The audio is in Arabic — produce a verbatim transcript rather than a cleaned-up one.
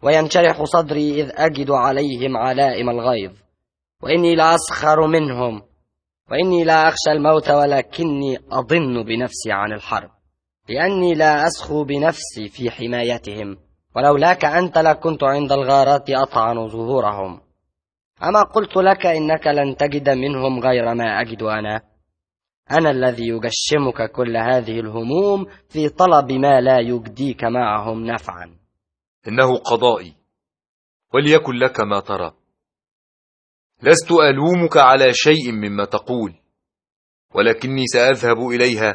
وينشرح صدري إذ أجد عليهم علائم الغيظ، وإني لا أسخر منهم، وإني لا أخشى الموت، ولكني أضن بنفسي عن الحرب، لأني لا أسخو بنفسي في حمايتهم، ولولاك أنت لكنت عند الغارات أطعن ظهورهم. أما قلت لك إنك لن تجد منهم غير ما أجد أنا؟ أنا الذي يجشمك كل هذه الهموم في طلب ما لا يجديك معهم نفعا. إنه قضائي، وليكن لك ما ترى. لست ألومك على شيء مما تقول، ولكني سأذهب إليها